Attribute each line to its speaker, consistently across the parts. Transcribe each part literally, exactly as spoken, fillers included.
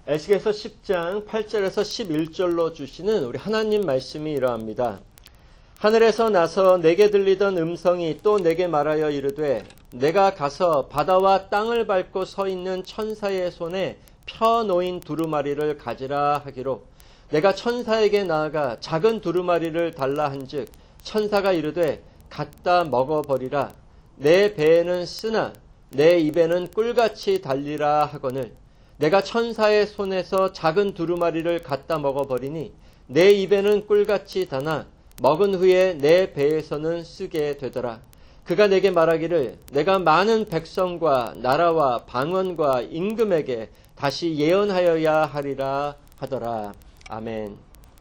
Speaker 1: 에스겔서 십 장 팔 절에서 십일 절로 주시는 우리 하나님 말씀이 이러합니다. 하늘에서 나서 내게 들리던 음성이 또 내게 말하여 이르되 내가 가서 바다와 땅을 밟고 서 있는 천사의 손에 펴 놓인 두루마리를 가지라 하기로 내가 천사에게 나아가 작은 두루마리를 달라 한즉 천사가 이르되 갖다 먹어버리라. 내 배에는 쓰나 내 입에는 꿀같이 달리라 하거늘 내가 천사의 손에서 작은 두루마리를 갖다 먹어버리니 내 입에는 꿀같이 다나 먹은 후에 내 배에서는 쓰게 되더라. 그가 내게 말하기를 내가 많은 백성과 나라와 방언과 임금에게 다시 예언하여야 하리라 하더라. 아멘.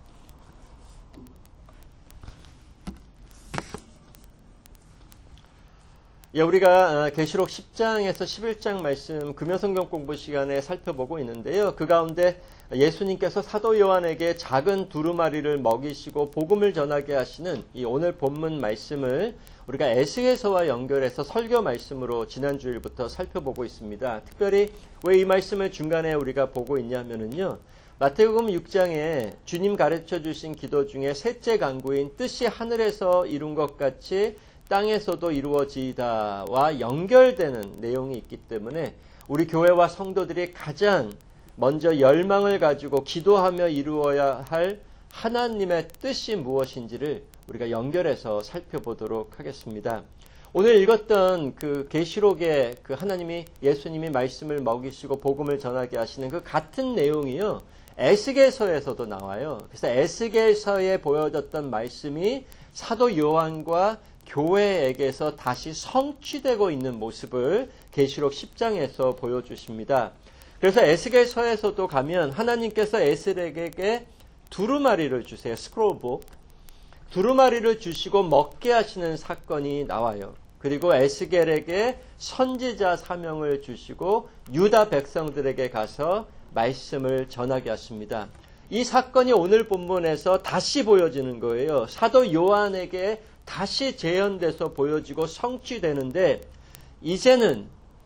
Speaker 1: 예, 우리가 계시록 십 장에서 십일 장 말씀 금요성경 공부 시간에 살펴보고 있는데요. 그 가운데 예수님께서 사도 요한에게 작은 두루마리를 먹이시고 복음을 전하게 하시는 이 오늘 본문 말씀을 우리가 에스겔서와 연결해서 설교 말씀으로 지난 주일부터 살펴보고 있습니다. 특별히 왜 이 말씀을 중간에 우리가 보고 있냐면은요. 마태복음 육 장에 주님 가르쳐 주신 기도 중에 셋째 간구인 뜻이 하늘에서 이룬 것 같이 땅에서도 이루어지다와 연결되는 내용이 있기 때문에 우리 교회와 성도들이 가장 먼저 열망을 가지고 기도하며 이루어야 할 하나님의 뜻이 무엇인지를 우리가 연결해서 살펴보도록 하겠습니다. 오늘 읽었던 그 계시록의 그 하나님이 예수님이 말씀을 먹이시고 복음을 전하게 하시는 그 같은 내용이요. 에스겔서에서도 나와요. 그래서 에스겔서에 보여졌던 말씀이 사도 요한과 교회에게서 다시 성취되고 있는 모습을 계시록 십 장에서 보여주십니다. 그래서 에스겔서에서도 가면 하나님께서 에스겔에게 두루마리를 주세요. 스크롤북. 두루마리를 주시고 먹게 하시는 사건이 나와요. 그리고 에스겔에게 선지자 사명을 주시고 유다 백성들에게 가서 말씀을 전하게 하십니다. 이 사건이 오늘 본문에서 다시 보여지는 거예요. 사도 요한에게 다시 재현돼서 보여지고 성취되는데 이제는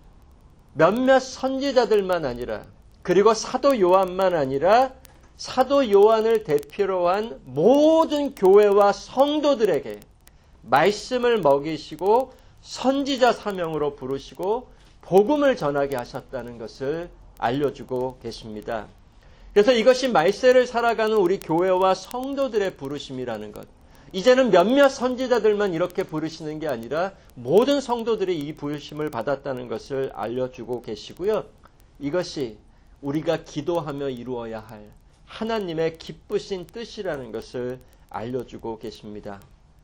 Speaker 1: 몇몇 선지자들만 아니라 그리고 사도 요한만 아니라 사도 요한을 대표로 한 모든 교회와 성도들에게 말씀을 먹이시고 선지자 사명으로 부르시고 복음을 전하게 하셨다는 것을 알려주고 계십니다. 그래서 이것이 말세를 살아가는 우리 교회와 성도들의 부르심이라는 것. 이제는 몇몇 선지자들만 이렇게 부르시는 게 아니라 모든 성도들이 이 부르심을 받았다는 것을 알려주고 계시고요. 이것이 우리가 기도하며 이루어야 할 하나님의 기쁘신 뜻이라는 것을 알려주고 계십니다.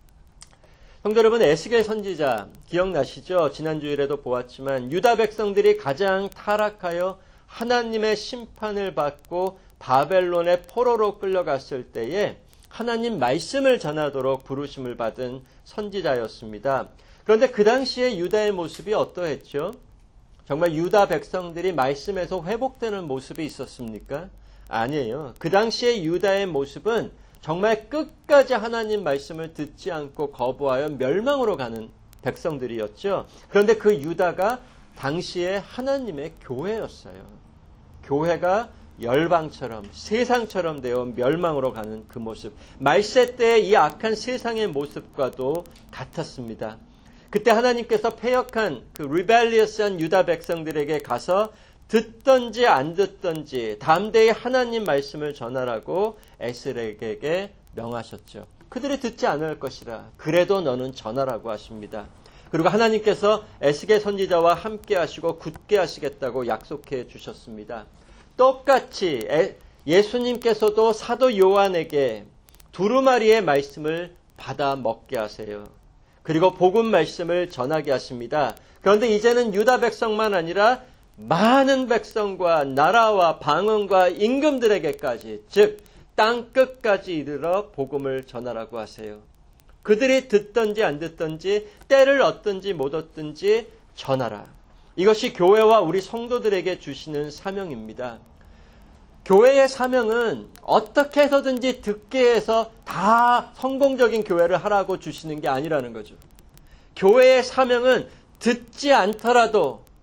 Speaker 1: 성도 여러분, 에스겔 선지자 기억나시죠? 지난주일에도 보았지만 유다 백성들이 가장 타락하여 하나님의 심판을 받고 바벨론의 포로로 끌려갔을 때에 하나님 말씀을 전하도록 부르심을 받은 선지자였습니다. 그런데 그 당시에 유다의 모습이 어떠했죠? 정말 유다 백성들이 말씀에서 회복되는 모습이 있었습니까? 아니에요. 그 당시에 유다의 모습은 정말 끝까지 하나님 말씀을 듣지 않고 거부하여 멸망으로 가는 백성들이었죠. 그런데 그 유다가 당시에 하나님의 교회였어요. 교회가 열방처럼 세상처럼 되어 멸망으로 가는 그 모습. 말세 때의 이 악한 세상의 모습과도 같았습니다. 그때 하나님께서 패역한 그 리벨리어스한 유다 백성들에게 가서 듣든지 안 듣든지 담대히 하나님 말씀을 전하라고 에스겔에게 명하셨죠. 그들이 듣지 않을 것이라 그래도 너는 전하라고 하십니다. 그리고 하나님께서 에스겔 선지자와 함께 하시고 굳게 하시겠다고 약속해 주셨습니다. 똑같이 예수님께서도 사도 요한에게 두루마리의 말씀을 받아 먹게 하세요. 그리고 복음 말씀을 전하게 하십니다. 그런데 이제는 유다 백성만 아니라 많은 백성과 나라와 방언과 임금들에게까지, 즉 땅 끝까지 이르러 복음을 전하라고 하세요. 그들이 듣든지 안 듣든지 때를 얻든지 못 얻든지 전하라. 이것이 교회와 우리 성도들에게 주시는 사명입니다. 교회의 사명은 어떻게 해서든지 듣게 해서 다 성공적인 교회를 하라고 주시는 게 아니라는 거죠. 교회의 사명은 듣지 않더라도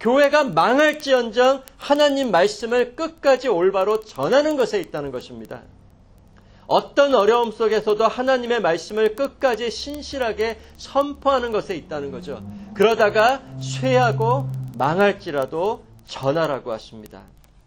Speaker 1: 교회가 망할지언정 하나님 말씀을 끝까지 올바로 전하는 것에 있다는 것입니다. 어떤 어려움 속에서도 하나님의 말씀을 끝까지 신실하게 선포하는 것에 있다는 거죠. 그러다가 쇠하고 망할지라도 전하라고 하십니다.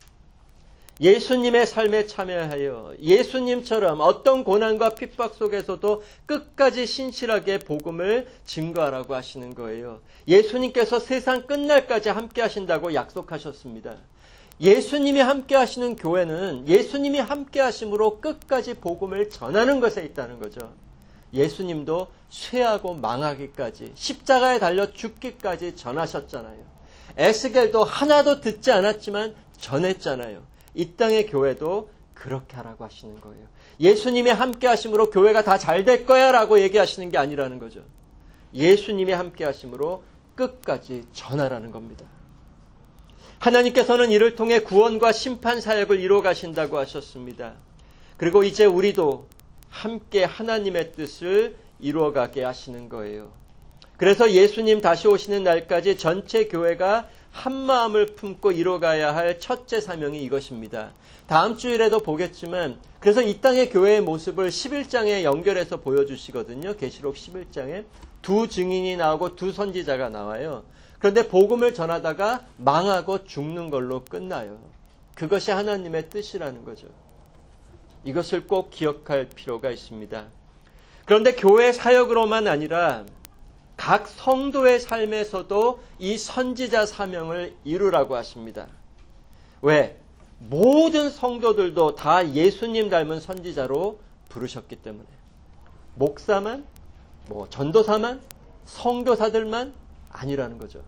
Speaker 1: 예수님의 삶에 참여하여 예수님처럼 어떤 고난과 핍박 속에서도 끝까지 신실하게 복음을 증거하라고 하시는 거예요. 예수님께서 세상 끝날까지 함께 하신다고 약속하셨습니다. 예수님이 함께 하시는 교회는 예수님이 함께 하심으로 끝까지 복음을 전하는 것에 있다는 거죠. 예수님도 쇠하고 망하기까지 십자가에 달려 죽기까지 전하셨잖아요. 에스겔도 하나도 듣지 않았지만 전했잖아요. 이 땅의 교회도 그렇게 하라고 하시는 거예요. 예수님이 함께 하심으로 교회가 다 잘 될 거야 라고 얘기하시는 게 아니라는 거죠. 예수님이 함께 하심으로 끝까지 전하라는 겁니다. 하나님께서는 이를 통해 구원과 심판 사역을 이루어 가신다고 하셨습니다. 그리고 이제 우리도 함께 하나님의 뜻을 이루어가게 하시는 거예요. 그래서 예수님 다시 오시는 날까지 전체 교회가 한 마음을 품고 이뤄가야 할 첫째 사명이 이것입니다. 다음 주일에도 보겠지만 그래서 이 땅의 교회의 모습을 십일 장에 연결해서 보여주시거든요. 계시록 십일 장에 두 증인이 나오고 두 선지자가 나와요. 그런데 복음을 전하다가 망하고 죽는 걸로 끝나요. 그것이 하나님의 뜻이라는 거죠. 이것을 꼭 기억할 필요가 있습니다. 그런데 교회 사역으로만 아니라 각 성도의 삶에서도 이 선지자 사명을 이루라고 하십니다. 왜? 모든 성도들도 다 예수님 닮은 선지자로 부르셨기 때문에. 목사만, 뭐 전도사만, 선교사들만 아니라는 거죠.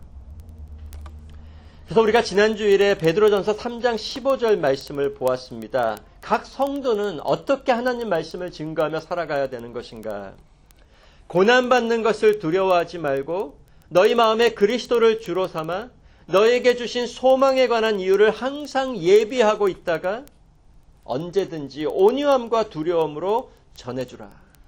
Speaker 1: 그래서 우리가 지난 주일에 베드로전서 삼 장 십오 절 말씀을 보았습니다. 각 성도는 어떻게 하나님 말씀을 증거하며 살아가야 되는 것인가? 고난받는 것을 두려워하지 말고 너희 마음에 그리스도를 주로 삼아 너에게 주신 소망에 관한 이유를 항상 예비하고 있다가 언제든지 온유함과 두려움으로 전해주라.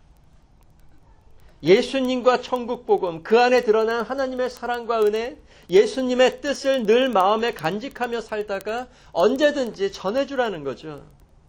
Speaker 1: 예수님과 천국 복음, 그 안에 드러난 하나님의 사랑과 은혜, 예수님의 뜻을 늘 마음에 간직하며 살다가 언제든지 전해주라는 거죠.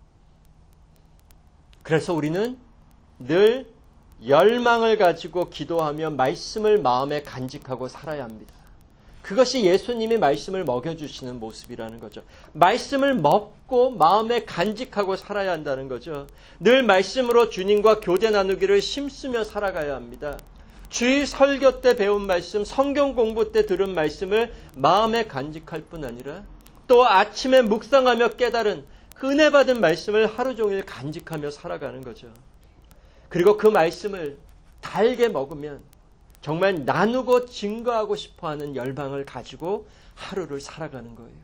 Speaker 1: 그래서 우리는 늘 열망을 가지고 기도하며 말씀을 마음에 간직하고 살아야 합니다. 그것이 예수님이 말씀을 먹여주시는 모습이라는 거죠. 말씀을 먹고 마음에 간직하고 살아야 한다는 거죠. 늘 말씀으로 주님과 교제 나누기를 힘쓰며 살아가야 합니다. 주일 설교 때 배운 말씀, 성경 공부 때 들은 말씀을 마음에 간직할 뿐 아니라 또 아침에 묵상하며 깨달은 은혜 받은 말씀을 하루 종일 간직하며 살아가는 거죠. 그리고 그 말씀을 달게 먹으면 정말 나누고 증거하고 싶어하는 열망을 가지고 하루를 살아가는 거예요.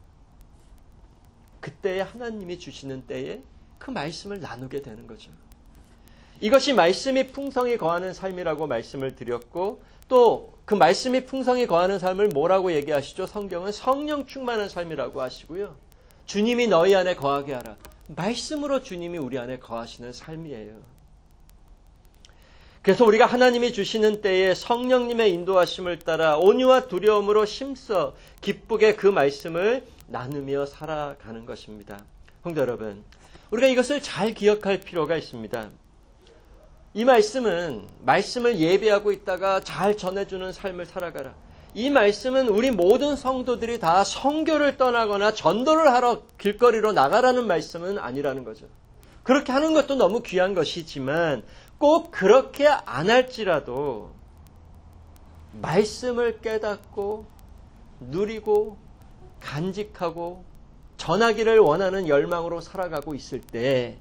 Speaker 1: 그때에 하나님이 주시는 때에 그 말씀을 나누게 되는 거죠. 이것이 말씀이 풍성히 거하는 삶이라고 말씀을 드렸고 또 그 말씀이 풍성히 거하는 삶을 뭐라고 얘기하시죠? 성경은 성령 충만한 삶이라고 하시고요. 주님이 너희 안에 거하게 하라. 말씀으로 주님이 우리 안에 거하시는 삶이에요. 그래서 우리가 하나님이 주시는 때에 성령님의 인도하심을 따라 온유와 두려움으로 힘써 기쁘게 그 말씀을 나누며 살아가는 것입니다. 성도 여러분, 우리가 이것을 잘 기억할 필요가 있습니다. 이 말씀은 말씀을 예배하고 있다가 잘 전해주는 삶을 살아가라. 이 말씀은 우리 모든 성도들이 다 선교를 떠나거나 전도를 하러 길거리로 나가라는 말씀은 아니라는 거죠. 그렇게 하는 것도 너무 귀한 것이지만 꼭 그렇게 안 할지라도 말씀을 깨닫고 누리고 간직하고 전하기를 원하는 열망으로 살아가고 있을 때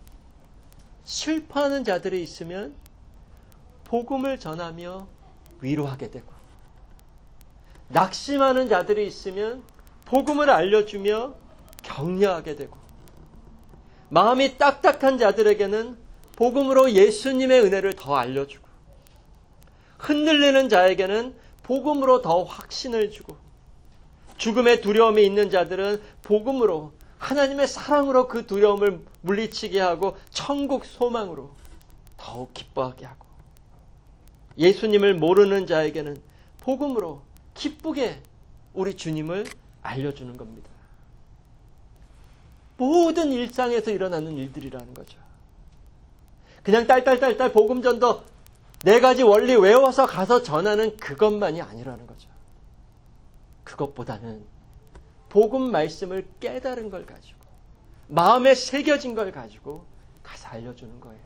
Speaker 1: 슬퍼하는 자들이 있으면 복음을 전하며 위로하게 되고 낙심하는 자들이 있으면 복음을 알려주며 격려하게 되고 마음이 딱딱한 자들에게는 복음으로 예수님의 은혜를 더 알려주고 흔들리는 자에게는 복음으로 더 확신을 주고 죽음의 두려움이 있는 자들은 복음으로 하나님의 사랑으로 그 두려움을 물리치게 하고 천국 소망으로 더욱 기뻐하게 하고 예수님을 모르는 자에게는 복음으로 기쁘게 우리 주님을 알려주는 겁니다. 모든 일상에서 일어나는 일들이라는 거죠. 그냥 딸딸딸딸 복음 전도 네 가지 원리 외워서 가서 전하는 그것만이 아니라는 거죠. 그것보다는 복음 말씀을 깨달은 걸 가지고 마음에 새겨진 걸 가지고 가서 알려주는 거예요.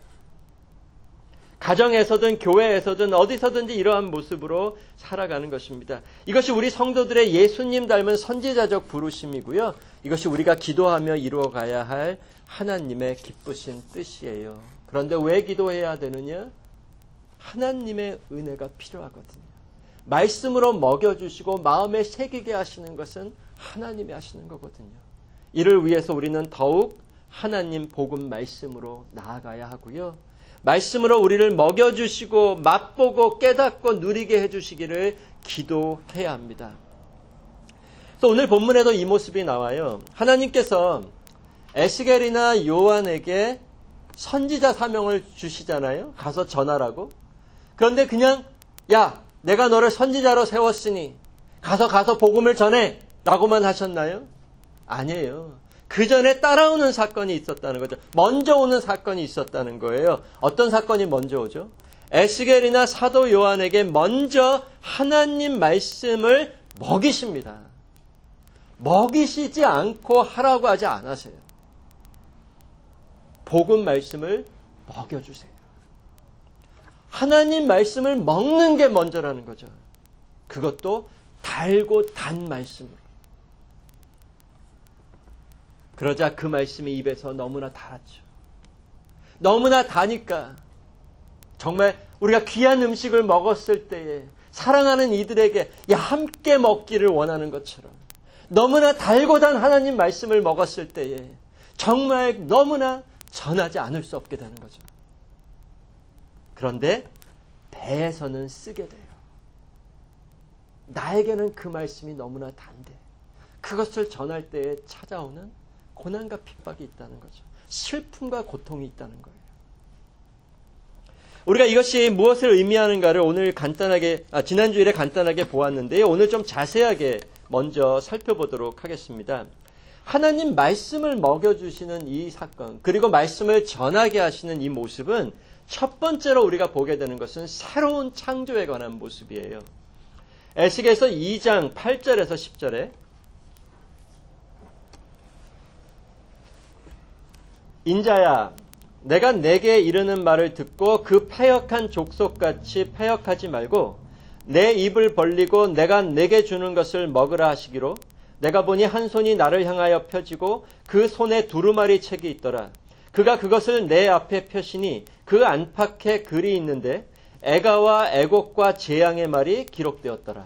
Speaker 1: 가정에서든 교회에서든 어디서든지 이러한 모습으로 살아가는 것입니다. 이것이 우리 성도들의 예수님 닮은 선지자적 부르심이고요. 이것이 우리가 기도하며 이루어가야 할 하나님의 기쁘신 뜻이에요. 그런데 왜 기도해야 되느냐? 하나님의 은혜가 필요하거든요. 말씀으로 먹여주시고 마음에 새기게 하시는 것은 하나님이 하시는 거거든요. 이를 위해서 우리는 더욱 하나님 복음 말씀으로 나아가야 하고요. 말씀으로 우리를 먹여주시고 맛보고 깨닫고 누리게 해주시기를 기도해야 합니다. 그래서 오늘 본문에도 이 모습이 나와요. 하나님께서 에스겔이나 요한에게 선지자 사명을 주시잖아요. 가서 전하라고. 그런데 그냥 야 내가 너를 선지자로 세웠으니 가서 가서 복음을 전해 라고만 하셨나요? 아니에요. 그 전에 따라오는 사건이 있었다는 거죠. 먼저 오는 사건이 있었다는 거예요. 어떤 사건이 먼저 오죠? 에스겔이나 사도 요한에게 먼저 하나님 말씀을 먹이십니다. 먹이시지 않고 하라고 하지 않으세요. 복음 말씀을 먹여주세요. 하나님 말씀을 먹는 게 먼저라는 거죠. 그것도 달고 단 말씀으로. 그러자 그 말씀이 입에서 너무나 달았죠. 너무나 다니까 정말 우리가 귀한 음식을 먹었을 때에 사랑하는 이들에게 야 함께 먹기를 원하는 것처럼 너무나 달고 단 하나님 말씀을 먹었을 때에 정말 너무나 전하지 않을 수 없게 되는 거죠. 그런데 배에서는 쓰게 돼요. 나에게는 그 말씀이 너무나 단데 그것을 전할 때에 찾아오는 고난과 핍박이 있다는 거죠. 슬픔과 고통이 있다는 거예요. 우리가 이것이 무엇을 의미하는가를 오늘 간단하게, 아, 지난주일에 간단하게 보았는데요. 오늘 좀 자세하게 먼저 살펴보도록 하겠습니다. 하나님 말씀을 먹여주시는 이 사건, 그리고 말씀을 전하게 하시는 이 모습은 첫 번째로 우리가 보게 되는 것은 새로운 창조에 관한 모습이에요. 에스겔서 이 장 팔 절에서 십 절에 인자야 내가 내게 이르는 말을 듣고 그 패역한 족속같이 패역하지 말고 내 입을 벌리고 내가 내게 주는 것을 먹으라 하시기로 내가 보니 한 손이 나를 향하여 펴지고 그 손에 두루마리 책이 있더라. 그가 그것을 내 앞에 펴시니 그 안팎에 글이 있는데 애가와 애곡과 재앙의 말이 기록되었더라.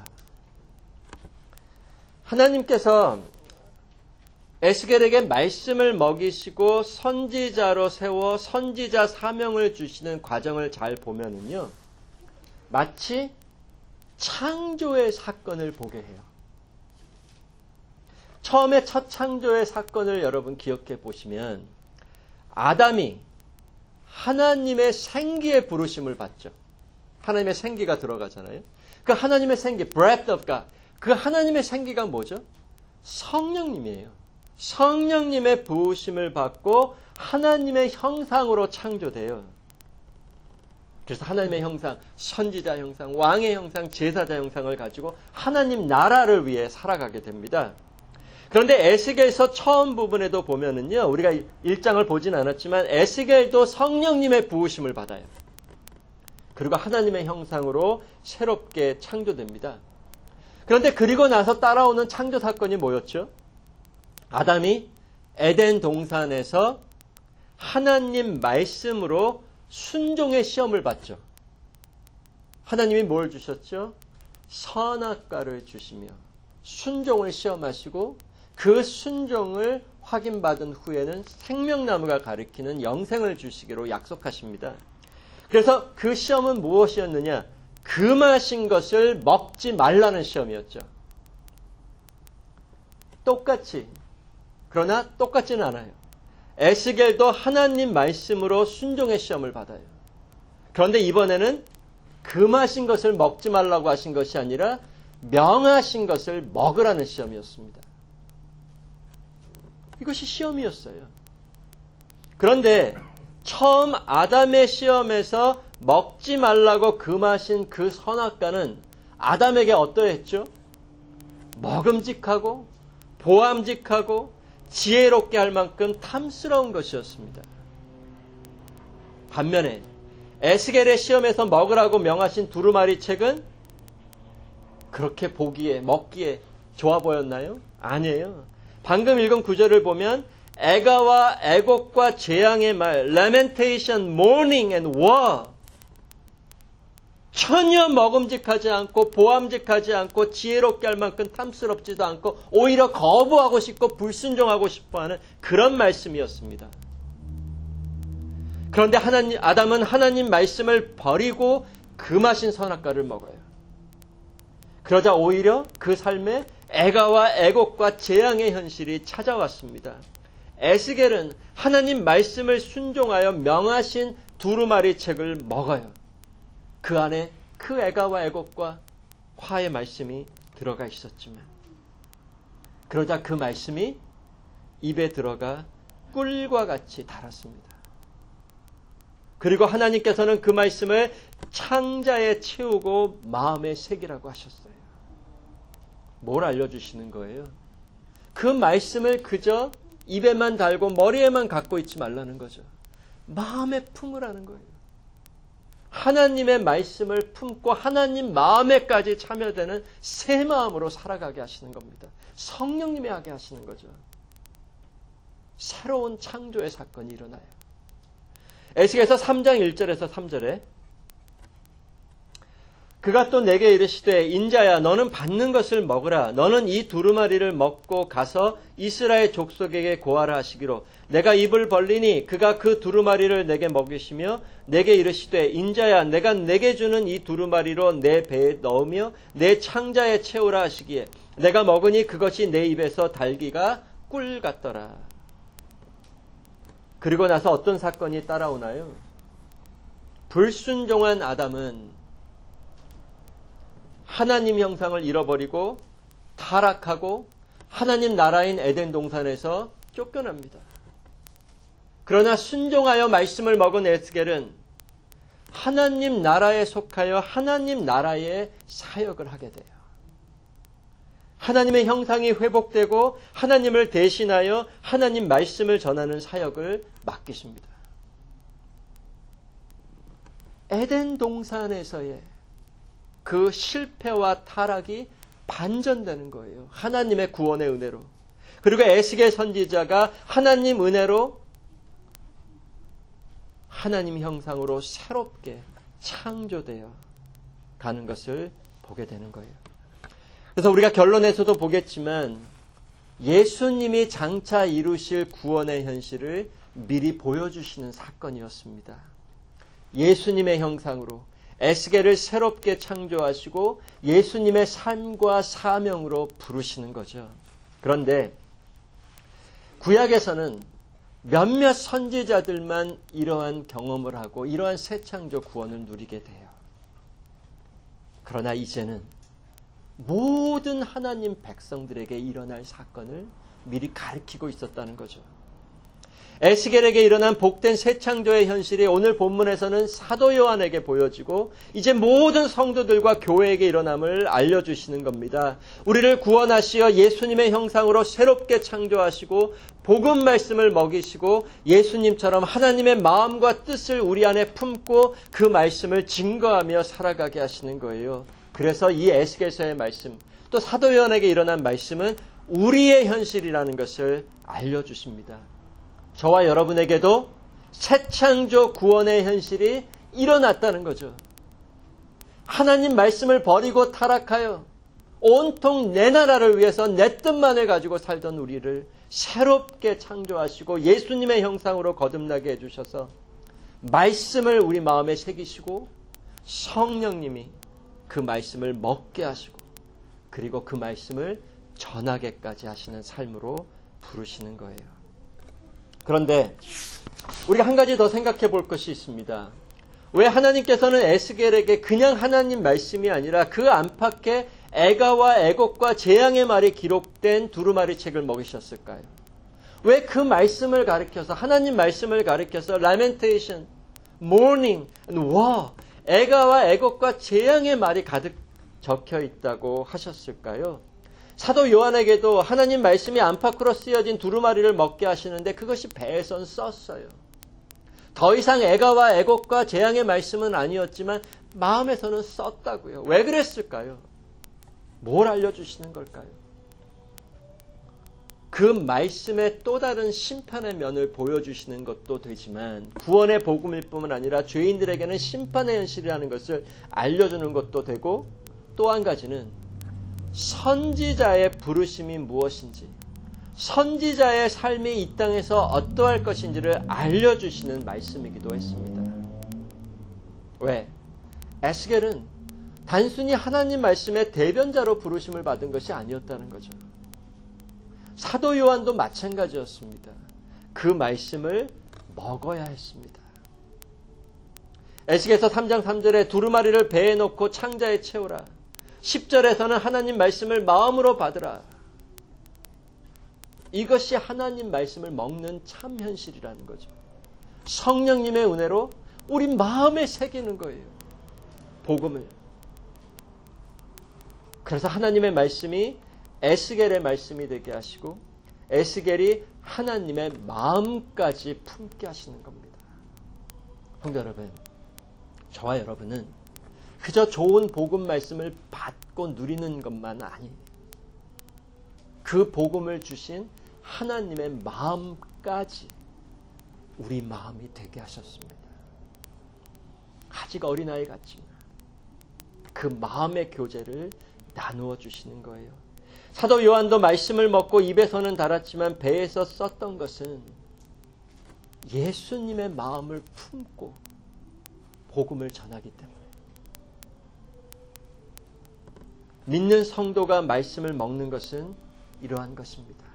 Speaker 1: 하나님께서 에스겔에게 말씀을 먹이시고 선지자로 세워 선지자 사명을 주시는 과정을 잘 보면은요, 마치 창조의 사건을 보게 해요. 처음에 첫 창조의 사건을 여러분 기억해 보시면 아담이 하나님의 생기의 부르심을 받죠. 하나님의 생기가 들어가잖아요. 그 하나님의 생기, breath of God. 그 하나님의 생기가 뭐죠? 성령님이에요. 성령님의 부으심을 받고 하나님의 형상으로 창조돼요. 그래서 하나님의 형상, 선지자 형상, 왕의 형상, 제사자 형상을 가지고 하나님 나라를 위해 살아가게 됩니다. 그런데 에스겔서 처음 부분에도 보면은요, 우리가 일 장을 보진 않았지만 에스겔도 성령님의 부으심을 받아요. 그리고 하나님의 형상으로 새롭게 창조됩니다. 그런데 그리고 나서 따라오는 창조 사건이 뭐였죠? 아담이 에덴 동산에서 하나님 말씀으로 순종의 시험을 받죠. 하나님이 뭘 주셨죠? 선악과를 주시며 순종을 시험하시고 그 순종을 확인받은 후에는 생명나무가 가리키는 영생을 주시기로 약속하십니다. 그래서 그 시험은 무엇이었느냐? 금하신 것을 먹지 말라는 시험이었죠. 똑같이, 그러나 똑같지는 않아요. 에스겔도 하나님 말씀으로 순종의 시험을 받아요. 그런데 이번에는 금하신 것을 먹지 말라고 하신 것이 아니라 명하신 것을 먹으라는 시험이었습니다. 이것이 시험이었어요. 그런데 처음 아담의 시험에서 먹지 말라고 금하신 그 선악과는 아담에게 어떠했죠? 먹음직하고 보암직하고 지혜롭게 할 만큼 탐스러운 것이었습니다. 반면에 에스겔의 시험에서 먹으라고 명하신 두루마리 책은 그렇게 보기에 먹기에 좋아 보였나요? 아니에요. 방금 읽은 구절을 보면 애가와 애곡과 재앙의 말, lamentation, mourning and war, 전혀 먹음직하지 않고 보암직하지 않고 지혜롭게 할 만큼 탐스럽지도 않고 오히려 거부하고 싶고 불순종하고 싶어하는 그런 말씀이었습니다. 그런데 하나님, 아담은 하나님 말씀을 버리고 금하신 선악과를 먹어요. 그러자 오히려 그 삶에 애가와 애곡과 재앙의 현실이 찾아왔습니다. 에스겔은 하나님 말씀을 순종하여 명하신 두루마리 책을 먹어요. 그 안에 그 애가와 애곡과 화의 말씀이 들어가 있었지만 그러자 그 말씀이 입에 들어가 꿀과 같이 달았습니다. 그리고 하나님께서는 그 말씀을 창자에 채우고 마음에 새기라고 하셨어요. 뭘 알려주시는 거예요? 그 말씀을 그저 입에만 달고 머리에만 갖고 있지 말라는 거죠. 마음에 품으라는 거예요. 하나님의 말씀을 품고 하나님 마음에까지 참여되는 새 마음으로 살아가게 하시는 겁니다. 성령님이 하게 하시는 거죠. 새로운 창조의 사건이 일어나요. 에스겔서 삼 장 일 절에서 삼 절에 그가 또 내게 이르시되 인자야 너는 받는 것을 먹으라. 너는 이 두루마리를 먹고 가서 이스라엘 족속에게 고하라 하시기로 내가 입을 벌리니 그가 그 두루마리를 내게 먹이시며 내게 이르시되 인자야 내가 내게 주는 이 두루마리로 내 배에 넣으며 내 창자에 채우라 하시기에 내가 먹으니 그것이 내 입에서 달기가 꿀 같더라. 그리고 나서 어떤 사건이 따라오나요? 불순종한 아담은 하나님 형상을 잃어버리고 타락하고 하나님 나라인 에덴 동산에서 쫓겨납니다. 그러나 순종하여 말씀을 먹은 에스겔은 하나님 나라에 속하여 하나님 나라의 사역을 하게 돼요. 하나님의 형상이 회복되고 하나님을 대신하여 하나님 말씀을 전하는 사역을 맡기십니다. 에덴 동산에서의 그 실패와 타락이 반전되는 거예요. 하나님의 구원의 은혜로. 그리고 에스겔 선지자가 하나님 은혜로 하나님 형상으로 새롭게 창조되어 가는 것을 보게 되는 거예요. 그래서 우리가 결론에서도 보겠지만 예수님이 장차 이루실 구원의 현실을 미리 보여주시는 사건이었습니다. 예수님의 형상으로 에스겔을 새롭게 창조하시고 예수님의 삶과 사명으로 부르시는 거죠. 그런데 구약에서는 몇몇 선지자들만 이러한 경험을 하고 이러한 새 창조 구원을 누리게 돼요. 그러나 이제는 모든 하나님 백성들에게 일어날 사건을 미리 가리키고 있었다는 거죠. 에스겔에게 일어난 복된 새 창조의 현실이 오늘 본문에서는 사도 요한에게 보여지고 이제 모든 성도들과 교회에게 일어남을 알려주시는 겁니다. 우리를 구원하시어 예수님의 형상으로 새롭게 창조하시고 복음 말씀을 먹이시고 예수님처럼 하나님의 마음과 뜻을 우리 안에 품고 그 말씀을 증거하며 살아가게 하시는 거예요. 그래서 이 에스겔서의 말씀 또 사도 요한에게 일어난 말씀은 우리의 현실이라는 것을 알려주십니다. 저와 여러분에게도 새 창조 구원의 현실이 일어났다는 거죠. 하나님 말씀을 버리고 타락하여 온통 내 나라를 위해서 내 뜻만을 가지고 살던 우리를 새롭게 창조하시고 예수님의 형상으로 거듭나게 해주셔서 말씀을 우리 마음에 새기시고 성령님이 그 말씀을 먹게 하시고 그리고 그 말씀을 전하게까지 하시는 삶으로 부르시는 거예요. 그런데 우리가 한 가지 더 생각해 볼 것이 있습니다. 왜 하나님께서는 에스겔에게 그냥 하나님 말씀이 아니라 그 안팎에 애가와 애곡과 재앙의 말이 기록된 두루마리 책을 먹이셨을까요? 왜 그 말씀을 가리켜서, 하나님 말씀을 가리켜서 lamentation, mourning, 와, 애가와 애곡과 재앙의 말이 가득 적혀 있다고 하셨을까요? 사도 요한에게도 하나님 말씀이 안팎으로 쓰여진 두루마리를 먹게 하시는데 그것이 배에선 썼어요. 더 이상 애가와 애곡과 재앙의 말씀은 아니었지만 마음에서는 썼다고요. 왜 그랬을까요? 뭘 알려주시는 걸까요? 그 말씀의 또 다른 심판의 면을 보여주시는 것도 되지만 구원의 복음일 뿐만 아니라 죄인들에게는 심판의 현실이라는 것을 알려주는 것도 되고, 또 한 가지는 선지자의 부르심이 무엇인지, 선지자의 삶이 이 땅에서 어떠할 것인지를 알려주시는 말씀이기도 했습니다. 왜? 에스겔은 단순히 하나님 말씀의 대변자로 부르심을 받은 것이 아니었다는 거죠. 사도 요한도 마찬가지였습니다. 그 말씀을 먹어야 했습니다. 에스겔서 삼 장 삼 절에 두루마리를 배에 넣고 창자에 채우라. 십 절에서는 하나님 말씀을 마음으로 받으라. 이것이 하나님 말씀을 먹는 참 현실이라는 거죠. 성령님의 은혜로 우리 마음에 새기는 거예요. 복음을. 그래서 하나님의 말씀이 에스겔의 말씀이 되게 하시고 에스겔이 하나님의 마음까지 품게 하시는 겁니다. 성도 여러분, 저와 여러분은 그저 좋은 복음 말씀을 받고 누리는 것만 아니, 그 복음을 주신 하나님의 마음까지 우리 마음이 되게 하셨습니다. 아직 어린아이 같지만 그 마음의 교제를 나누어 주시는 거예요. 사도 요한도 말씀을 먹고 입에서는 달았지만 배에서 썼던 것은 예수님의 마음을 품고 복음을 전하기 때문에, 믿는 성도가 말씀을 먹는 것은 이러한 것입니다.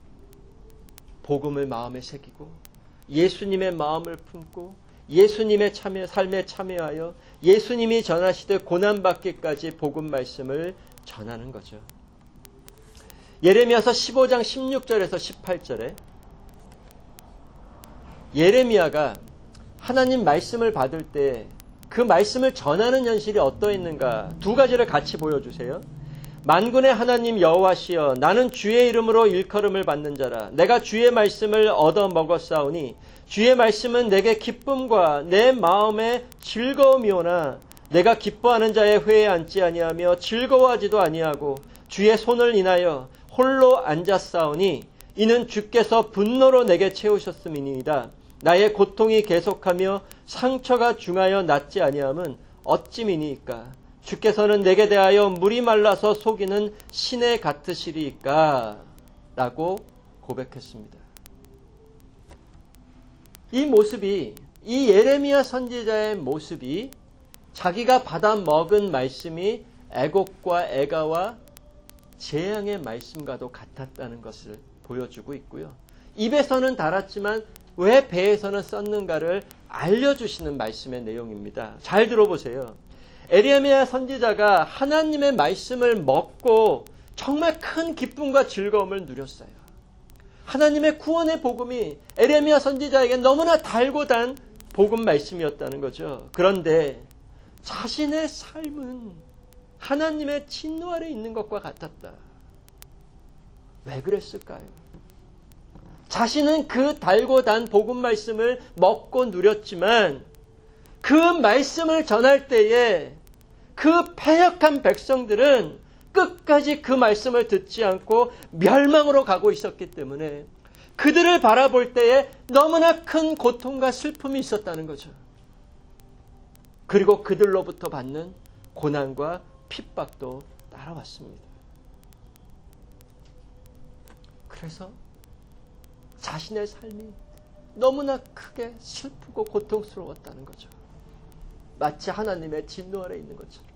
Speaker 1: 복음을 마음에 새기고 예수님의 마음을 품고 예수님의 참여, 삶에 참여하여 예수님이 전하시듯 고난받기까지 복음 말씀을 전하는 거죠. 예레미야서 십오 장 십육 절에서 십팔 절에 예레미야가 하나님 말씀을 받을 때 그 말씀을 전하는 현실이 어떠했는가 두 가지를 같이 보여주세요. 만군의 하나님 여호와시여, 나는 주의 이름으로 일컬음을 받는 자라. 내가 주의 말씀을 얻어 먹었사오니 주의 말씀은 내게 기쁨과 내 마음에 즐거움이오나 내가 기뻐하는 자의 회에 앉지 아니하며 즐거워하지도 아니하고 주의 손을 인하여 홀로 앉았사오니 이는 주께서 분노로 내게 채우셨음이니이다. 나의 고통이 계속하며 상처가 중하여 낫지 아니함은 어찌미니이까. 주께서는 내게 대하여 물이 말라서 속이는 시내 같으시리이까 라고 고백했습니다. 이 모습이, 이 예레미야 선지자의 모습이 자기가 받아 먹은 말씀이 애곡과 애가와 재앙의 말씀과도 같았다는 것을 보여주고 있고요. 입에서는 달았지만 왜 배에서는 썼는가를 알려주시는 말씀의 내용입니다. 잘 들어보세요. 예레미야 선지자가 하나님의 말씀을 먹고 정말 큰 기쁨과 즐거움을 누렸어요. 하나님의 구원의 복음이 예레미야 선지자에게 너무나 달고 단 복음 말씀이었다는 거죠. 그런데 자신의 삶은 하나님의 진노 아래 있는 것과 같았다. 왜 그랬을까요? 자신은 그 달고 단 복음 말씀을 먹고 누렸지만 그 말씀을 전할 때에 그 패역한 백성들은 끝까지 그 말씀을 듣지 않고 멸망으로 가고 있었기 때문에 그들을 바라볼 때에 너무나 큰 고통과 슬픔이 있었다는 거죠. 그리고 그들로부터 받는 고난과 핍박도 따라왔습니다. 그래서 자신의 삶이 너무나 크게 슬프고 고통스러웠다는 거죠. 마치 하나님의 진노 아래 있는 것처럼.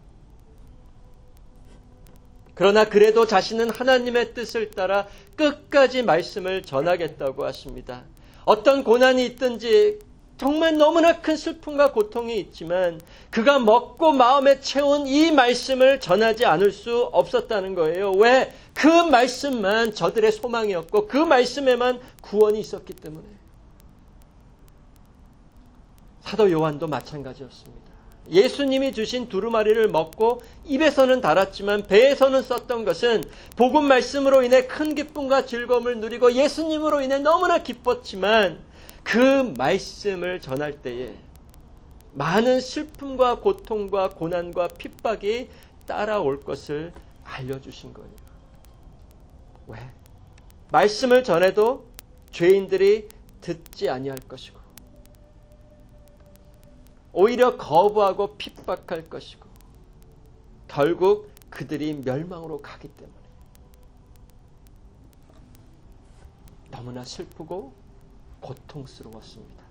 Speaker 1: 그러나 그래도 자신은 하나님의 뜻을 따라 끝까지 말씀을 전하겠다고 하십니다. 어떤 고난이 있든지 정말 너무나 큰 슬픔과 고통이 있지만 그가 먹고 마음에 채운 이 말씀을 전하지 않을 수 없었다는 거예요. 왜? 그 말씀만 저들의 소망이었고 그 말씀에만 구원이 있었기 때문에. 사도 요한도 마찬가지였습니다. 예수님이 주신 두루마리를 먹고 입에서는 달았지만 배에서는 썼던 것은 복음 말씀으로 인해 큰 기쁨과 즐거움을 누리고 예수님으로 인해 너무나 기뻤지만 그 말씀을 전할 때에 많은 슬픔과 고통과 고난과 핍박이 따라올 것을 알려주신 거예요. 왜? 말씀을 전해도 죄인들이 듣지 아니할 것이고 오히려 거부하고 핍박할 것이고 결국 그들이 멸망으로 가기 때문에 너무나 슬프고 고통스러웠습니다.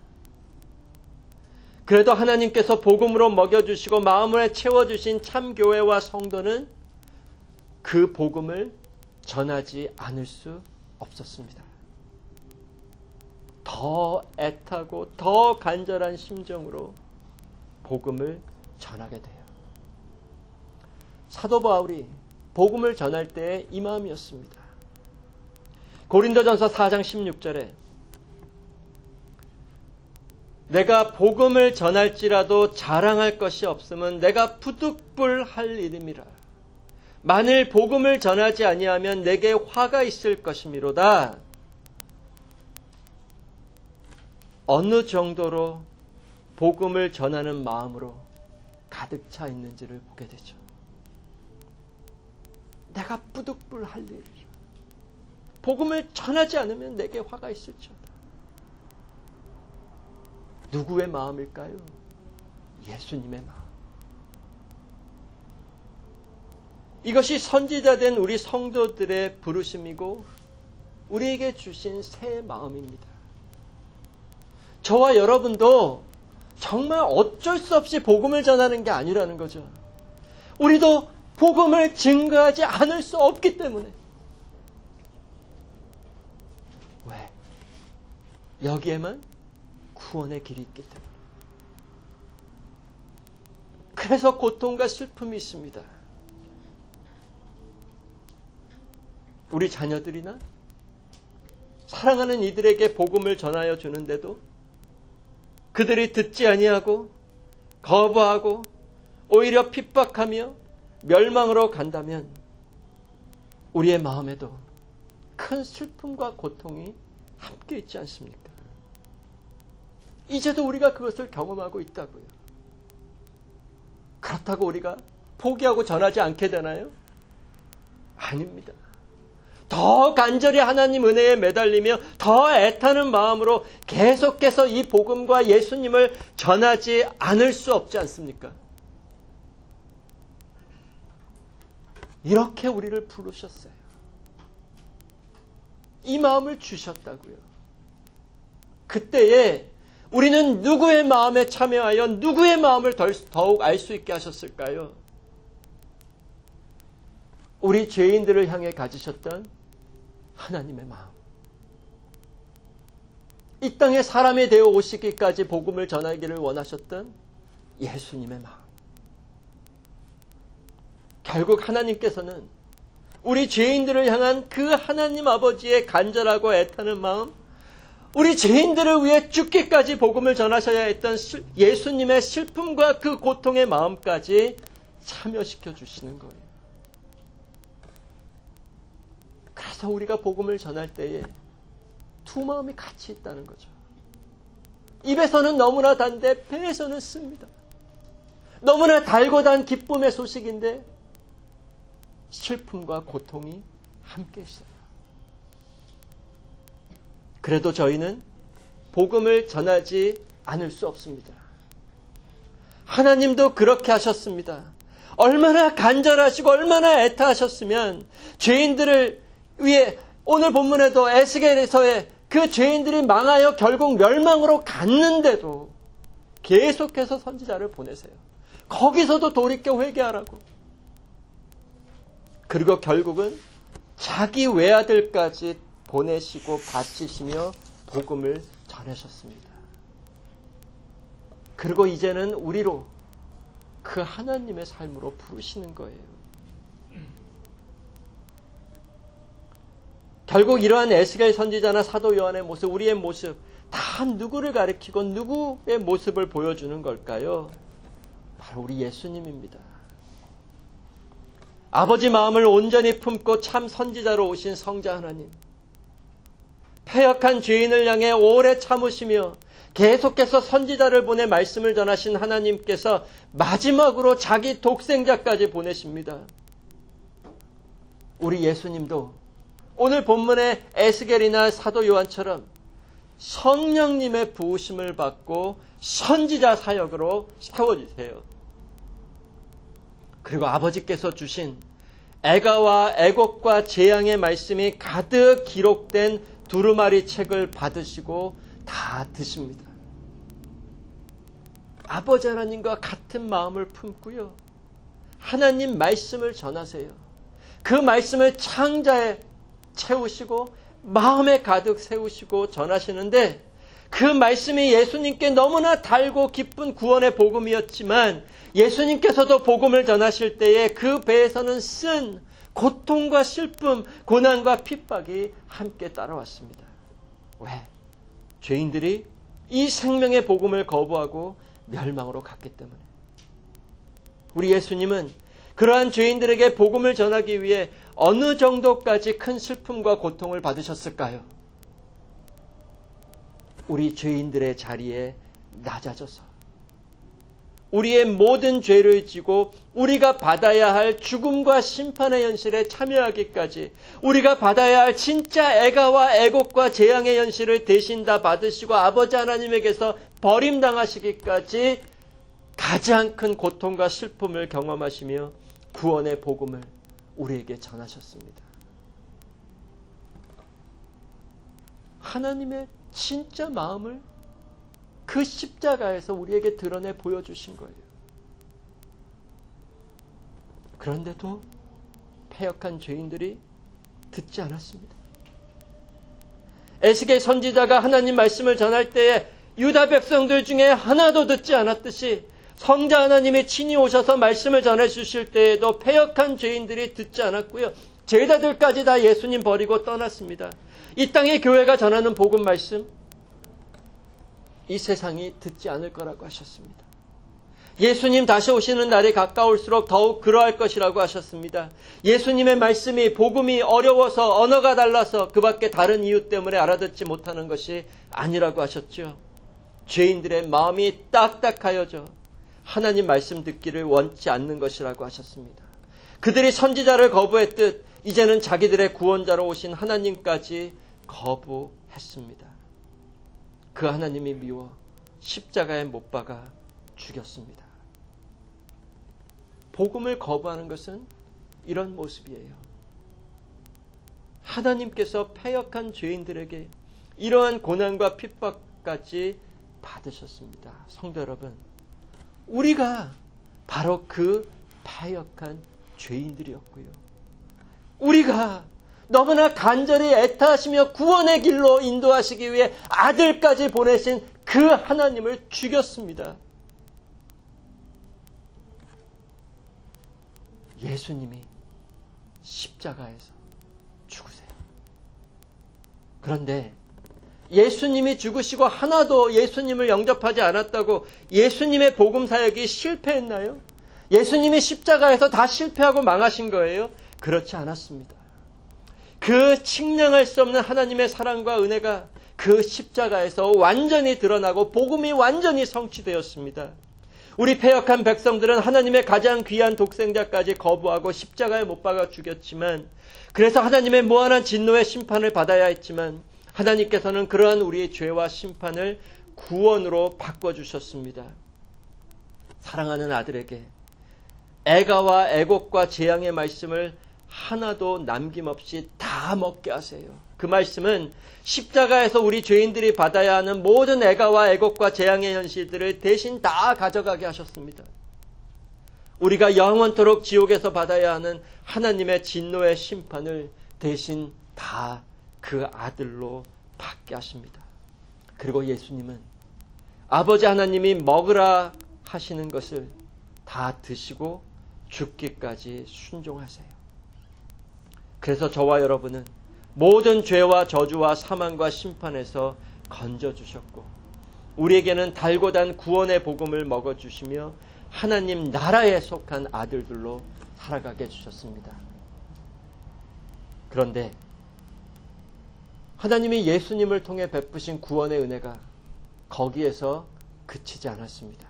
Speaker 1: 그래도 하나님께서 복음으로 먹여주시고 마음을 채워주신 참교회와 성도는 그 복음을 전하지 않을 수 없었습니다. 더 애타고 더 간절한 심정으로 복음을 전하게 돼요. 사도 바울이 복음을 전할 때 이 마음이었습니다. 고린도전서 사 장 십육 절에 내가 복음을 전할지라도 자랑할 것이 없음은 내가 부득불할 일임이라. 만일 복음을 전하지 아니하면 내게 화가 있을 것이미로다. 어느 정도로 복음을 전하는 마음으로 가득 차 있는지를 보게 되죠. 내가 부득불할 일이요. 복음을 전하지 않으면 내게 화가 있을지어다. 누구의 마음일까요? 예수님의 마음. 이것이 선지자된 우리 성도들의 부르심이고 우리에게 주신 새 마음입니다. 저와 여러분도 정말 어쩔 수 없이 복음을 전하는 게 아니라는 거죠. 우리도 복음을 증거하지 않을 수 없기 때문에. 왜? 여기에만 구원의 길이 있기 때문에. 그래서 고통과 슬픔이 있습니다. 우리 자녀들이나 사랑하는 이들에게 복음을 전하여 주는데도 그들이 듣지 아니하고 거부하고 오히려 핍박하며 멸망으로 간다면 우리의 마음에도 큰 슬픔과 고통이 함께 있지 않습니까? 이제도 우리가 그것을 경험하고 있다고요. 그렇다고 우리가 포기하고 전하지 않게 되나요? 아닙니다. 더 간절히 하나님 은혜에 매달리며 더 애타는 마음으로 계속해서 이 복음과 예수님을 전하지 않을 수 없지 않습니까? 이렇게 우리를 부르셨어요. 이 마음을 주셨다고요. 그때에 우리는 누구의 마음에 참여하여 누구의 마음을 더욱 알 수 있게 하셨을까요? 우리 죄인들을 향해 가지셨던 하나님의 마음. 이 땅에 사람이 되어 오시기까지 복음을 전하기를 원하셨던 예수님의 마음. 결국 하나님께서는 우리 죄인들을 향한 그 하나님 아버지의 간절하고 애타는 마음, 우리 죄인들을 위해 죽기까지 복음을 전하셔야 했던 예수님의 슬픔과 그 고통의 마음까지 참여시켜 주시는 거예요. 그래서 우리가 복음을 전할 때에 두 마음이 같이 있다는 거죠. 입에서는 너무나 단데 배에서는 씁니다. 너무나 달고 단 기쁨의 소식인데 슬픔과 고통이 함께 있어요. 그래도 저희는 복음을 전하지 않을 수 없습니다. 하나님도 그렇게 하셨습니다. 얼마나 간절하시고 얼마나 애타하셨으면 죄인들을 위해 오늘 본문에도 에스겔에서의 그 죄인들이 망하여 결국 멸망으로 갔는데도 계속해서 선지자를 보내세요. 거기서도 돌이켜 회개하라고. 그리고 결국은 자기 외아들까지 보내시고 바치시며 복음을 전하셨습니다. 그리고 이제는 우리로 그 하나님의 삶으로 부르시는 거예요. 결국 이러한 에스겔 선지자나 사도 요한의 모습, 우리의 모습 다 누구를 가리키고 누구의 모습을 보여주는 걸까요? 바로 우리 예수님입니다. 아버지 마음을 온전히 품고 참 선지자로 오신 성자 하나님, 패역한 죄인을 향해 오래 참으시며 계속해서 선지자를 보내 말씀을 전하신 하나님께서 마지막으로 자기 독생자까지 보내십니다. 우리 예수님도 오늘 본문의 에스겔이나 사도 요한처럼 성령님의 부으심을 받고 선지자 사역으로 세워지세요. 그리고 아버지께서 주신 애가와 애곡과 재앙의 말씀이 가득 기록된 두루마리 책을 받으시고 다 드십니다. 아버지 하나님과 같은 마음을 품고요. 하나님 말씀을 전하세요. 그 말씀을 창자에 채우시고 마음에 가득 세우시고 전하시는데, 그 말씀이 예수님께 너무나 달고 기쁜 구원의 복음이었지만 예수님께서도 복음을 전하실 때에 그 배에서는 쓴 고통과 슬픔, 고난과 핍박이 함께 따라왔습니다. 왜? 죄인들이 이 생명의 복음을 거부하고 멸망으로 갔기 때문에. 우리 예수님은 그러한 죄인들에게 복음을 전하기 위해 어느 정도까지 큰 슬픔과 고통을 받으셨을까요? 우리 죄인들의 자리에 낮아져서 우리의 모든 죄를 지고 우리가 받아야 할 죽음과 심판의 현실에 참여하기까지, 우리가 받아야 할 진짜 애가와 애곡과 재앙의 현실을 대신 다 받으시고 아버지 하나님에게서 버림당하시기까지 가장 큰 고통과 슬픔을 경험하시며 구원의 복음을 우리에게 전하셨습니다. 하나님의 진짜 마음을 그 십자가에서 우리에게 드러내 보여주신 거예요. 그런데도 패역한 죄인들이 듣지 않았습니다. 에스겔 선지자가 하나님 말씀을 전할 때에 유다 백성들 중에 하나도 듣지 않았듯이 성자 하나님이 친히 오셔서 말씀을 전해 주실 때에도 패역한 죄인들이 듣지 않았고요. 제자들까지 다 예수님 버리고 떠났습니다. 이 땅의 교회가 전하는 복음 말씀, 이 세상이 듣지 않을 거라고 하셨습니다. 예수님 다시 오시는 날이 가까울수록 더욱 그러할 것이라고 하셨습니다. 예수님의 말씀이, 복음이 어려워서, 언어가 달라서 그 밖에 다른 이유 때문에 알아듣지 못하는 것이 아니라고 하셨죠. 죄인들의 마음이 딱딱하여져 하나님 말씀 듣기를 원치 않는 것이라고 하셨습니다. 그들이 선지자를 거부했듯 이제는 자기들의 구원자로 오신 하나님까지 거부했습니다. 그 하나님이 미워 십자가에 못 박아 죽였습니다. 복음을 거부하는 것은 이런 모습이에요. 하나님께서 패역한 죄인들에게 이러한 고난과 핍박까지 받으셨습니다. 성도 여러분, 우리가 바로 그 패역한 죄인들이었고요. 우리가 너무나 간절히 애타하시며 구원의 길로 인도하시기 위해 아들까지 보내신 그 하나님을 죽였습니다. 예수님이 십자가에서 죽으세요. 그런데 예수님이 죽으시고 하나도 예수님을 영접하지 않았다고 예수님의 복음 사역이 실패했나요? 예수님이 십자가에서 다 실패하고 망하신 거예요? 그렇지 않았습니다. 그 측량할 수 없는 하나님의 사랑과 은혜가 그 십자가에서 완전히 드러나고 복음이 완전히 성취되었습니다. 우리 패역한 백성들은 하나님의 가장 귀한 독생자까지 거부하고 십자가에 못 박아 죽였지만, 그래서 하나님의 무한한 진노의 심판을 받아야 했지만 하나님께서는 그러한 우리의 죄와 심판을 구원으로 바꿔주셨습니다. 사랑하는 아들에게 애가와 애곡과 재앙의 말씀을 하나도 남김없이 다 먹게 하세요. 그 말씀은 십자가에서 우리 죄인들이 받아야 하는 모든 애가와 애곡과 재앙의 현실들을 대신 다 가져가게 하셨습니다. 우리가 영원토록 지옥에서 받아야 하는 하나님의 진노의 심판을 대신 다 그 아들로 받게 하십니다. 그리고 예수님은 아버지 하나님이 먹으라 하시는 것을 다 드시고 죽기까지 순종하세요. 그래서 저와 여러분은 모든 죄와 저주와 사망과 심판에서 건져주셨고 우리에게는 달고 단 구원의 복음을 먹어주시며 하나님 나라에 속한 아들들로 살아가게 해주셨습니다. 그런데 하나님이 예수님을 통해 베푸신 구원의 은혜가 거기에서 그치지 않았습니다.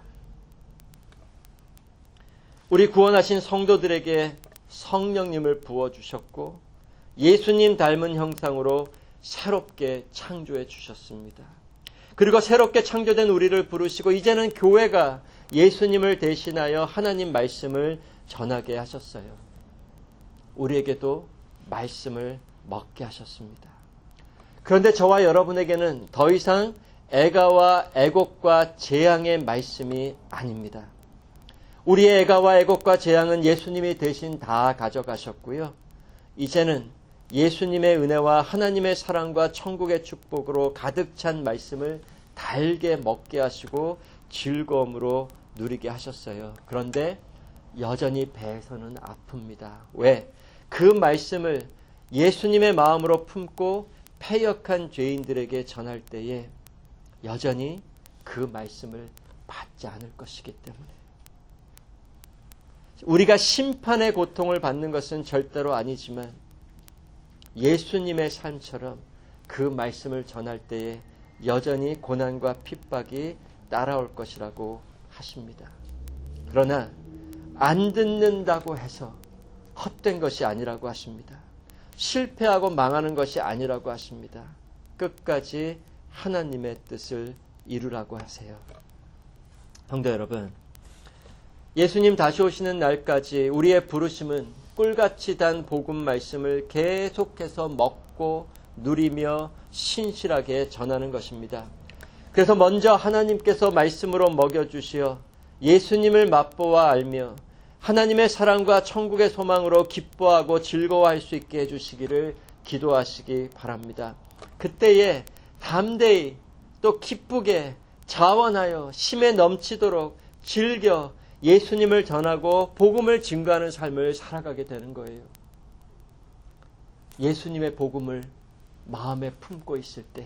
Speaker 1: 우리 구원하신 성도들에게 성령님을 부어주셨고 예수님 닮은 형상으로 새롭게 창조해 주셨습니다. 그리고 새롭게 창조된 우리를 부르시고 이제는 교회가 예수님을 대신하여 하나님 말씀을 전하게 하셨어요. 우리에게도 말씀을 먹게 하셨습니다. 그런데 저와 여러분에게는 더 이상 애가와 애곡과 재앙의 말씀이 아닙니다. 우리의 애가와 애곡과 재앙은 예수님이 대신 다 가져가셨고요. 이제는 예수님의 은혜와 하나님의 사랑과 천국의 축복으로 가득 찬 말씀을 달게 먹게 하시고 즐거움으로 누리게 하셨어요. 그런데 여전히 배에서는 아픕니다. 왜? 그 말씀을 예수님의 마음으로 품고 패역한 죄인들에게 전할 때에 여전히 그 말씀을 받지 않을 것이기 때문에 우리가 심판의 고통을 받는 것은 절대로 아니지만 예수님의 삶처럼 그 말씀을 전할 때에 여전히 고난과 핍박이 따라올 것이라고 하십니다. 그러나 안 듣는다고 해서 헛된 것이 아니라고 하십니다. 실패하고 망하는 것이 아니라고 하십니다. 끝까지 하나님의 뜻을 이루라고 하세요. 성도 여러분, 예수님 다시 오시는 날까지 우리의 부르심은 꿀같이 단 복음 말씀을 계속해서 먹고 누리며 신실하게 전하는 것입니다. 그래서 먼저 하나님께서 말씀으로 먹여주시어 예수님을 맛보아 알며 하나님의 사랑과 천국의 소망으로 기뻐하고 즐거워할 수 있게 해주시기를 기도하시기 바랍니다. 그때에 담대히 또 기쁘게 자원하여 힘에 넘치도록 즐겨 예수님을 전하고 복음을 증거하는 삶을 살아가게 되는 거예요. 예수님의 복음을 마음에 품고 있을 때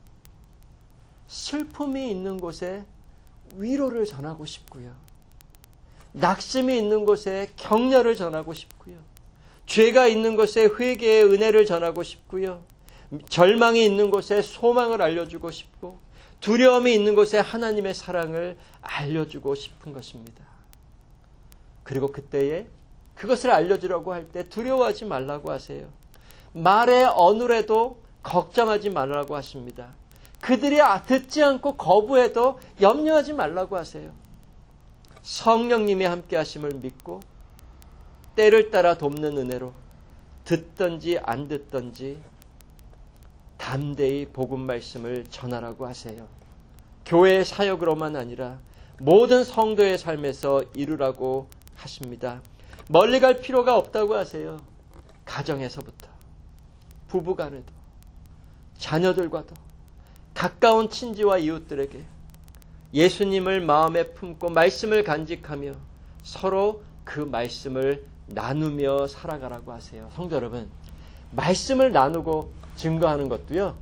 Speaker 1: 슬픔이 있는 곳에 위로를 전하고 싶고요. 낙심이 있는 곳에 격려를 전하고 싶고요. 죄가 있는 곳에 회개의 은혜를 전하고 싶고요. 절망이 있는 곳에 소망을 알려주고 싶고 두려움이 있는 곳에 하나님의 사랑을 알려주고 싶은 것입니다. 그리고 그때에 그것을 알려주려고 할 때 두려워하지 말라고 하세요. 말에 어눌해도 걱정하지 말라고 하십니다. 그들이 듣지 않고 거부해도 염려하지 말라고 하세요. 성령님이 함께 하심을 믿고 때를 따라 돕는 은혜로 듣든지 안 듣든지 담대히 복음 말씀을 전하라고 하세요. 교회의 사역으로만 아니라 모든 성도의 삶에서 이루라고 하십니다. 멀리 갈 필요가 없다고 하세요. 가정에서부터 부부간에도 자녀들과도 가까운 친지와 이웃들에게 예수님을 마음에 품고 말씀을 간직하며 서로 그 말씀을 나누며 살아가라고 하세요. 성도 여러분, 말씀을 나누고 증거하는 것도요,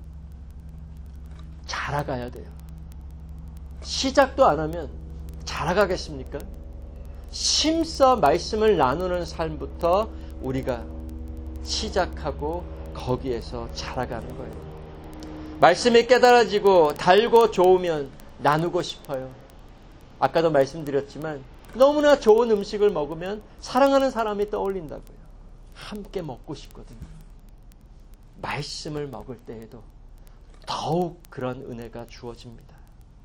Speaker 1: 자라가야 돼요. 시작도 안 하면 자라가겠습니까? 심써 말씀을 나누는 삶부터 우리가 시작하고 거기에서 자라가는 거예요. 말씀이 깨달아지고 달고 좋으면 나누고 싶어요. 아까도 말씀드렸지만 너무나 좋은 음식을 먹으면 사랑하는 사람이 떠올린다고요. 함께 먹고 싶거든요. 말씀을 먹을 때에도 더욱 그런 은혜가 주어집니다.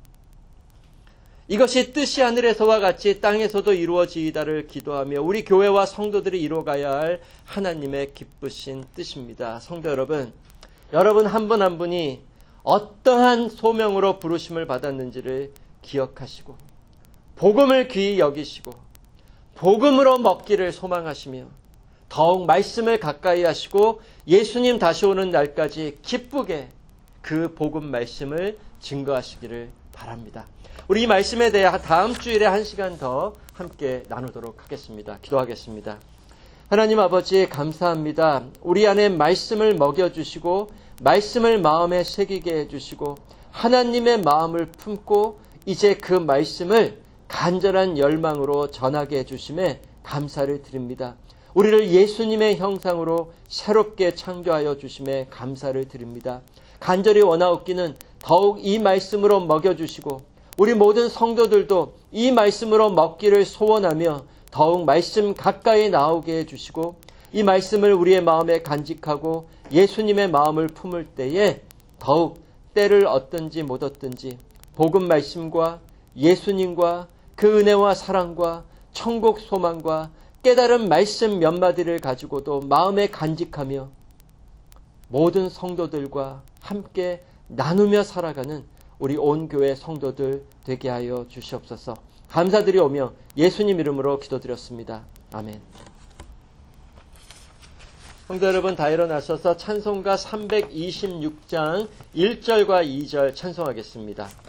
Speaker 1: 이것이 뜻이 하늘에서와 같이 땅에서도 이루어지이다를 기도하며 우리 교회와 성도들이 이루어가야 할 하나님의 기쁘신 뜻입니다. 성도 여러분, 여러분 한 분 한 분이 어떠한 소명으로 부르심을 받았는지를 기억하시고 복음을 귀히 여기시고 복음으로 먹기를 소망하시며 더욱 말씀을 가까이 하시고 예수님 다시 오는 날까지 기쁘게 그 복음 말씀을 증거하시기를 바랍니다. 우리 이 말씀에 대해 다음 주일에 한 시간 더 함께 나누도록 하겠습니다. 기도하겠습니다. 하나님 아버지 감사합니다. 우리 안에 말씀을 먹여주시고 말씀을 마음에 새기게 해주시고 하나님의 마음을 품고 이제 그 말씀을 간절한 열망으로 전하게 해주심에 감사를 드립니다. 우리를 예수님의 형상으로 새롭게 창조하여 주심에 감사를 드립니다. 간절히 원하옵기는 더욱 이 말씀으로 먹여주시고 우리 모든 성도들도 이 말씀으로 먹기를 소원하며 더욱 말씀 가까이 나오게 해주시고 이 말씀을 우리의 마음에 간직하고 예수님의 마음을 품을 때에 더욱 때를 얻든지 못 얻든지 복음 말씀과 예수님과 그 은혜와 사랑과 천국 소망과 깨달은 말씀 몇 마디를 가지고도 마음에 간직하며 모든 성도들과 함께 나누며 살아가는 우리 온 교회 성도들 되게 하여 주시옵소서. 감사드리오며 예수님 이름으로 기도드렸습니다. 아멘. 성도 여러분 다 일어나셔서 찬송가 삼백이십육 장 일 절과 이 절 찬송하겠습니다.